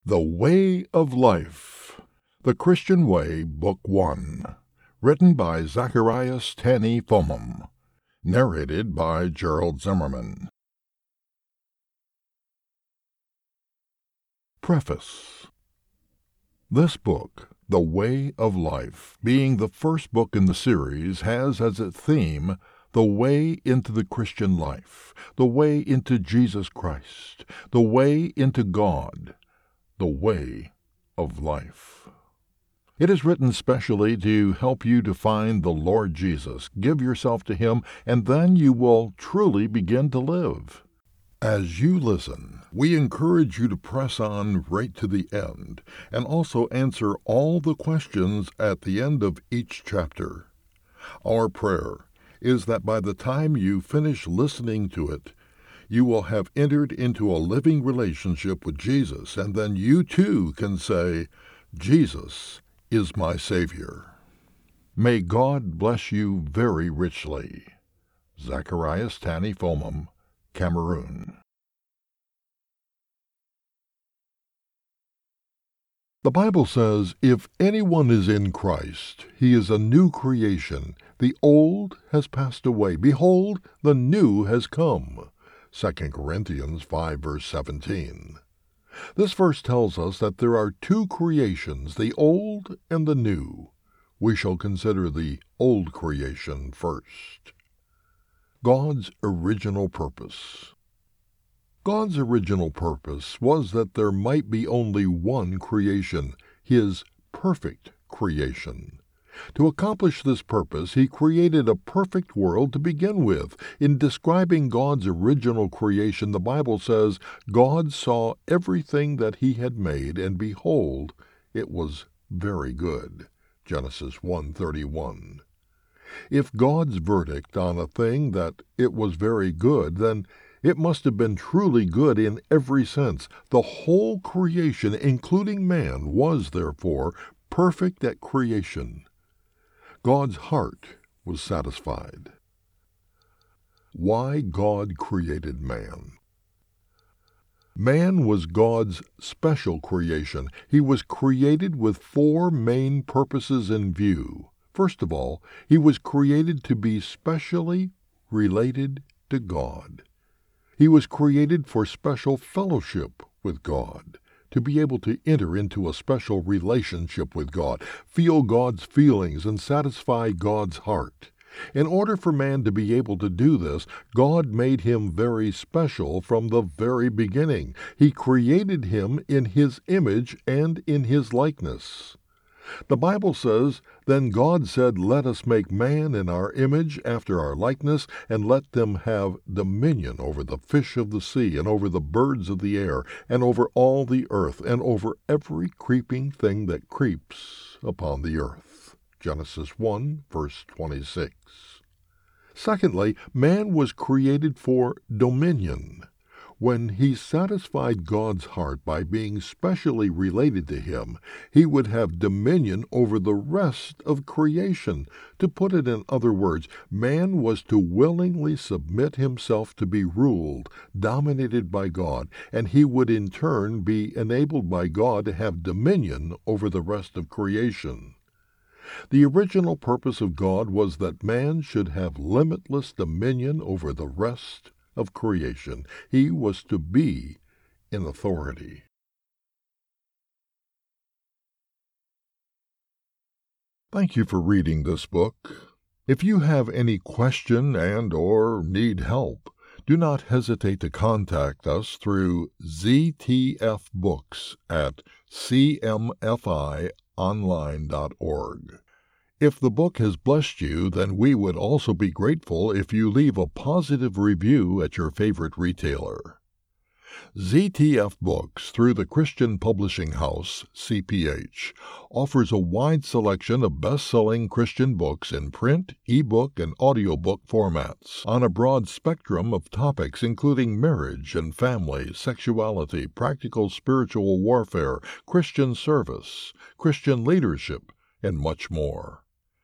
The Way of Life, The Christian Way, Book 1, written by Zacharias Tanny Fomum, narrated by Gerald Zimmerman. Preface. This book, The Way of Life, being the first book in the series, has as its theme the way into the Christian life, the way into Jesus Christ, the way into God, the way of life. It is written specially to help you to find the Lord Jesus, give yourself to Him, and then you will truly begin to live. As you listen, we encourage you to press on right to the end, and also answer all the questions at the end of each chapter. Our prayer is that by the time you finish listening to it, you will have entered into a living relationship with Jesus, and then you too can say, Jesus is my Savior. May God bless you very richly. Zacharias Tanny Fomum, Cameroon. The Bible says, if anyone is in Christ, he is a new creation. The old has passed away. Behold, the new has come. 2 Corinthians 5, verse 17. This verse tells us that there are two creations, the old and the new. We shall consider the old creation first. God's original purpose. God's original purpose was that there might be only one creation, His perfect creation. To accomplish this purpose, He created a perfect world to begin with. In describing God's original creation, the Bible says, God saw everything that He had made, and behold, it was very good. Genesis 1:31. If God's verdict on a thing that it was very good, then it must have been truly good in every sense. The whole creation, including man, was, therefore, perfect at creation. God's heart was satisfied. Why God created man. Man was God's special creation. He was created with four main purposes in view. First of all, he was created to be specially related to God. He was created for special fellowship with God, to be able to enter into a special relationship with God, feel God's feelings, and satisfy God's heart. In order for man to be able to do this, God made him very special from the very beginning. He created him in His image and in His likeness. The Bible says, Then God said, Let us make man in our image, after our likeness, and let them have dominion over the fish of the sea, and over the birds of the air, and over all the earth, and over every creeping thing that creeps upon the earth. Genesis 1, verse 26. Secondly, man was created for dominion. When he satisfied God's heart by being specially related to Him, he would have dominion over the rest of creation. To put it in other words, man was to willingly submit himself to be ruled, dominated by God, and he would in turn be enabled by God to have dominion over the rest of creation. The original purpose of God was that man should have limitless dominion over the rest of creation. He was to be in authority. Thank you for reading this book. If you have any question and/or need help, do not hesitate to contact us through ztfbooks@cmfionline.org. If the book has blessed you, then we would also be grateful if you leave a positive review at your favorite retailer. ZTF Books, through the Christian Publishing House, CPH, offers a wide selection of best-selling Christian books in print, ebook, and audiobook formats on a broad spectrum of topics including marriage and family, sexuality, practical spiritual warfare, Christian service, Christian leadership, and much more.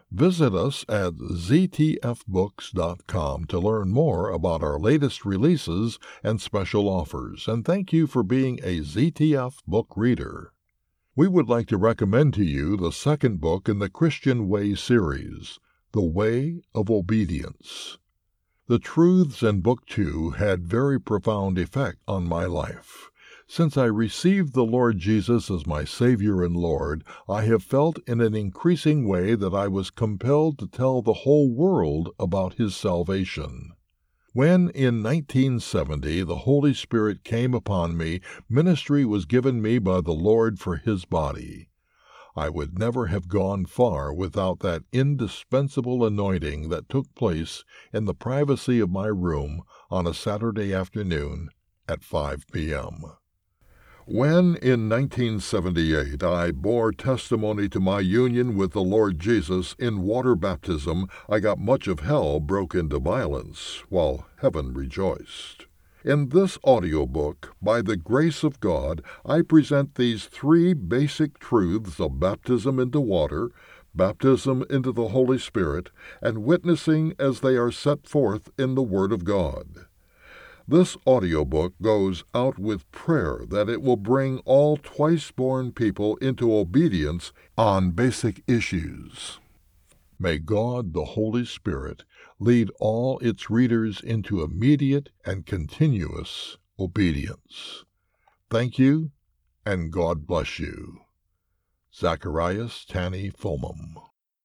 Visit us at ztfbooks.com to learn more about our latest releases and special offers, and thank you for being a ZTF book reader. We would like to recommend to you the second book in the Christian Way series, The Way of Obedience. The truths in Book 2 had very profound effect on my life. Since I received the Lord Jesus as my Savior and Lord, I have felt in an increasing way that I was compelled to tell the whole world about His salvation. When, in 1970, the Holy Spirit came upon me, ministry was given me by the Lord for His body. I would never have gone far without that indispensable anointing that took place in the privacy of my room on a Saturday afternoon at 5 p.m. When, in 1978, I bore testimony to my union with the Lord Jesus in water baptism, I got much of hell broke into violence, while heaven rejoiced. In this audiobook, by the grace of God, I present these three basic truths of baptism into water, baptism into the Holy Spirit, and witnessing as they are set forth in the Word of God. This audiobook goes out with prayer that it will bring all twice-born people into obedience on basic issues. May God, the Holy Spirit, lead all its readers into immediate and continuous obedience. Thank you, and God bless you. Zacharias Tanny Fulmam.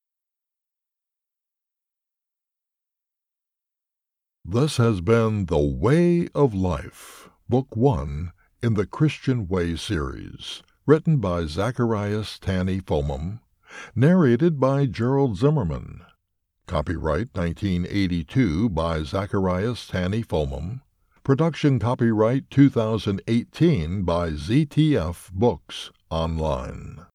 This has been The Way of Life, Book 1 in the Christian Way series, written by Zacharias Tanny Fulmam, narrated by Gerald Zimmerman. Copyright 1982 by Zacharias Tanny Fulmam. Production copyright 2018 by ZTF Books Online.